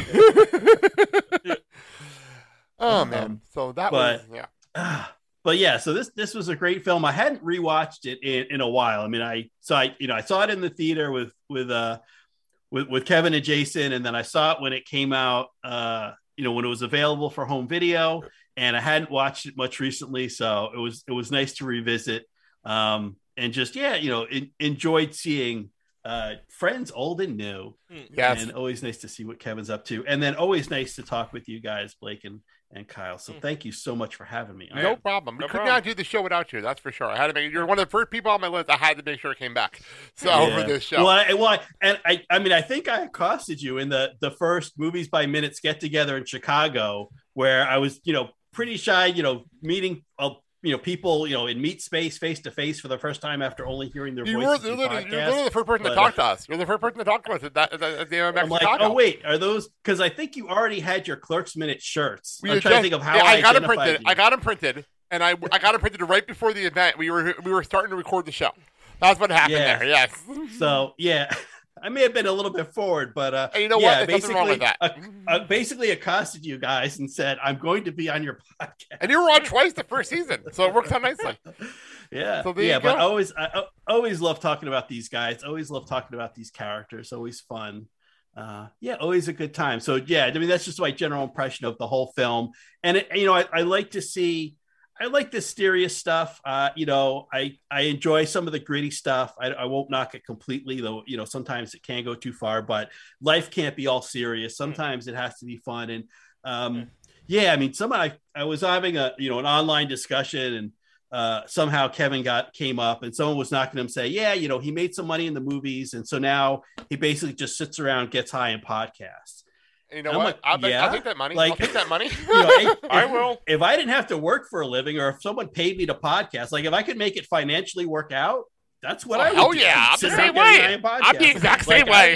Oh man! Um, So that but- was yeah. Uh, but yeah, so this this was a great film. I hadn't rewatched it in, in a while. I mean, I so I you know I saw it in the theater with with uh with, with Kevin and Jason, and then I saw it when it came out. Uh, you know, when it was available for home video, and I hadn't watched it much recently, so it was it was nice to revisit. Um, and just yeah, you know, in, enjoyed seeing uh friends old and new. Yes. And always nice to see what Kevin's up to, and then always nice to talk with you guys, Blake and. And Kyle, so thank you so much for having me. No problem. We No could problem. not do the show without you. That's for sure. I had to make. You're one of the first people on my list. I had to make sure it came back. So Yeah. for this show, Well, I, well, I, and I, I mean, I think I accosted you in the the first Movies by Minutes get together in Chicago, where I was, you know, pretty shy, you know, meeting, uh, you know, people, you know, in meet space, face to face for the first time after only hearing their you were, voices. you're, through literally, you're podcasts. literally the first person but, to talk to us. You're the first person to talk to us at, that, at, the- at the M M X I'm like, Chicago. oh wait, are those? Because I think you already had your Clerks Minute shirts. We I'm had trying just- to think of how yeah, I, I got them identified printed. you. I got them printed, and I I got them printed right before the event. We were we were starting to record the show. That's what happened Yeah. there. Yes. So yeah, I may have been a little bit forward, but uh, Hey, you know yeah, what? There's nothing wrong with that. basically, uh, uh, basically accosted you guys and said, "I'm going to be on your podcast." And you were on twice the first season, so it works out nicely. Yeah, So there yeah, you but go. always, I I always love talking about these guys. Always love talking about these characters. Always fun. Uh, yeah, always a good time. So yeah, I mean that's just my general impression of the whole film. And it, you know, I, I like to see. I like the serious stuff. Uh, you know, I I enjoy some of the gritty stuff. I, I won't knock it completely, though. You know, sometimes it can go too far. But life can't be all serious. Sometimes it has to be fun. And um, yeah, I mean, some I I was having a you know an online discussion, and uh, somehow Kevin got came up, and someone was knocking him, say, yeah, you know, he made some money in the movies, and so now he basically just sits around, gets high, and podcasts. You know I'm what? like, I'll, take- yeah? I'll take that money. Like- I'll take that money. You know, if, I will. If I didn't have to work for a living, or if someone paid me to podcast, like if I could make it financially work out, that's what Oh, I would hell do. yeah. I'm Sit the around same getting way. high and I'm the podcast. exact Like, same I- way.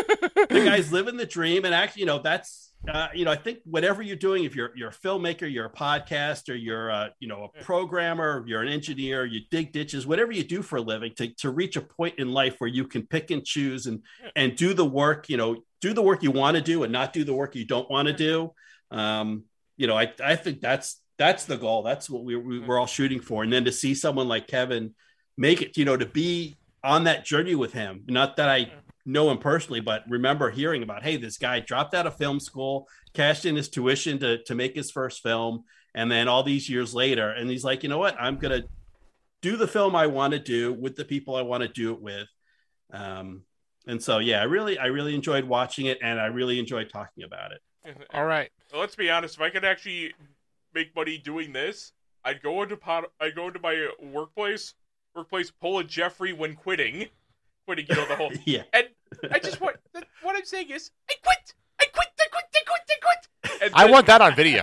the guy's living the dream, and actually, you know, that's uh, you know, I think whatever you're doing, if you're you're a filmmaker, you're a podcaster, you're uh, you know, a programmer, you're an engineer, you dig ditches, whatever you do for a living, to to reach a point in life where you can pick and choose and and do the work, you know, do the work you want to do and not do the work you don't want to do. Um, you know, I I think that's that's the goal. That's what we, we we're all shooting for. And then to see someone like Kevin make it, you know, to be on that journey with him. Not that I know him personally, but remember hearing about, hey, this guy dropped out of film school, cashed in his tuition to, to make his first film. And then all these years later, and he's like, you know what, I'm going to do the film I want to do with the people I want to do it with. Um, and so, yeah, I really, I really enjoyed watching it, and I really enjoyed talking about it. All right. Let's be honest. If I could actually make money doing this, I'd go into pod, I'd go into my workplace, workplace, pull a Jeffrey when quitting, quitting. You know the whole. Yeah. And I just want. What I'm saying is, I quit. I quit. I quit. I quit. I quit. And I then- want that on video.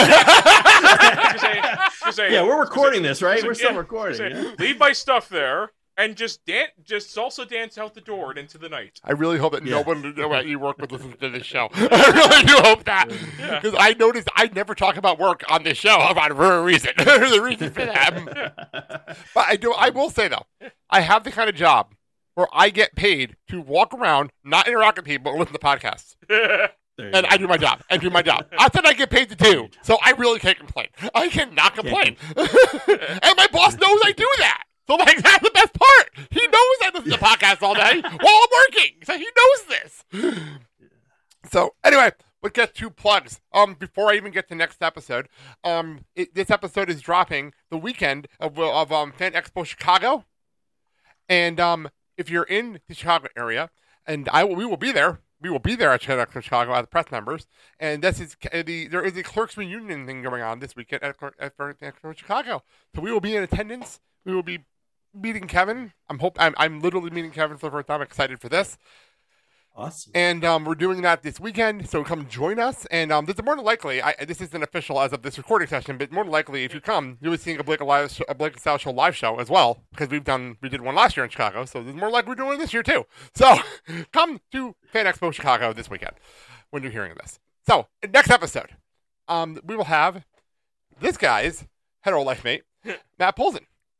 just say, just say, Yeah, we're recording this, right? just say- We're still yeah, recording. just say, yeah? Leave my stuff there and just dance, just salsa dance out the door and into the night. I really hope that Yeah. no one that you work with listens to this show. I really do hope that. Because I noticed I never talk about work on this show for a reason. There's a reason for that. But I do. I will say, though, I have the kind of job where I get paid to walk around, not interact with people, and listen to podcasts. There you And go. I do my job. And do my job. I said I get paid to do. So I really can't complain. I cannot complain. And my boss knows I do that. So like that's the best part. He knows I listen to podcasts all day while I'm working. So he knows this. So anyway, let's get to plugs. Um, before I even get to next episode, um, it, this episode is dropping the weekend of, of um Fan Expo Chicago. And um, if you're in the Chicago area, and I will, we will be there. We will be there at Fan Expo Chicago as press members. And this is the there is a clerks reunion thing going on this weekend at, at Fan Expo Chicago. So we will be in attendance. We will be meeting Kevin. I'm hope I'm I'm literally meeting Kevin for the first time. I'm excited for this. Awesome. And um, we're doing that this weekend, so come join us. And um, this is more than likely, I, this isn't official as of this recording session, but more than likely, if you come, you'll be seeing a Blake, a live, a Blake and Sal Show live show as well, because we've done, we did one last year in Chicago, so there's more likely we're doing it this year too. So come to Fan Expo Chicago this weekend when you're hearing this. So next episode, um, we will have this guy's hetero life mate, Matt Polzin.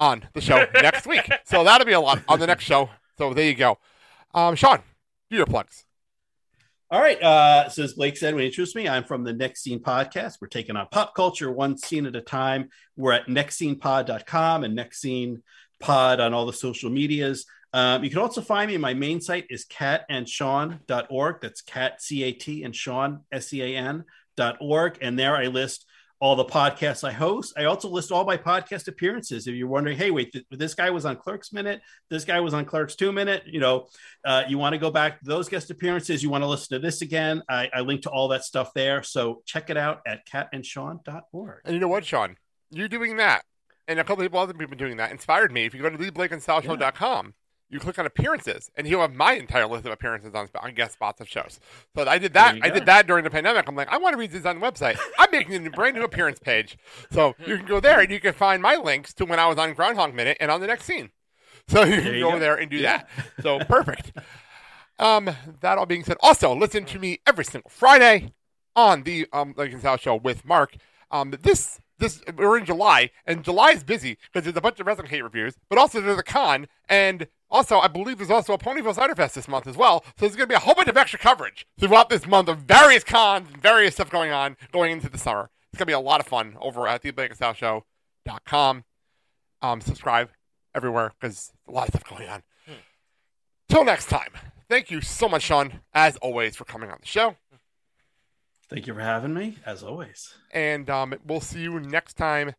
on the show next week. So that'll be a lot on the next show. So there you go. Um, Sean, do your plugs. All right. Uh, so as Blake said when he introduced me, I'm from the Next Scene Podcast. We're taking on pop culture one scene at a time. We're at next scene pod dot com and Next Scene Pod on all the social medias. Um, you can also find me. My main site is cat and sean dot org. That's cat, C A T, and Sean, S E A N dot org. And there I list all the podcasts I host. I also list all my podcast appearances. If you're wondering, hey, wait, th- this guy was on Clerks Minute, this guy was on Clerks Two Minute, you know, uh, you want to go back to those guest appearances, you want to listen to this again, I, I link to all that stuff there. So check it out at cat and sean dot org. And you know what, Sean? You doing that, and a couple of people other people doing that, inspired me. If you go to the blake and sal show dot com, you click on appearances, and you'll have my entire list of appearances on, on guest spots of shows. So I did that. I did that during the pandemic. I'm like, I want to read this on the website. I'm making a brand new appearance page. So you can go there, and you can find my links to when I was on Groundhog Minute and on the next scene. So you can you go, go. there and do yeah. that. So perfect. Um, that all being said, also listen to me every single Friday on the um, Blake and Sal Show with Mark. Um, this. This, we're in July, and July is busy because there's a bunch of Wrestling Hate reviews, but also there's a con, and also I believe there's also a Ponyville Cider Fest this month as well, so there's going to be a whole bunch of extra coverage throughout this month of various cons and various stuff going on going into the summer. It's going to be a lot of fun over at the blake and sal show dot com. Um, subscribe everywhere because a lot of stuff going on. Hmm. Till next time, thank you so much, Sean, as always, for coming on the show. Thank you for having me, as always. And um, we'll see you next time.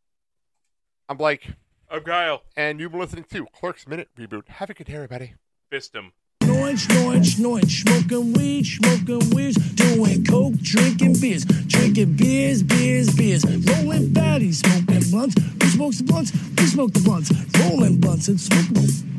I'm Blake. I'm Kyle. And you've been listening to Clerks Minute Reboot. Have a good day, everybody. Fist him. Snoring, snoring, snoring, smoking weed, smoking weeds, doing coke, drinking beers, drinking beers, beers, beers, rolling fatties, smoking blunts. Who smokes the blunts? We smoke the blunts, rolling blunts and smoking.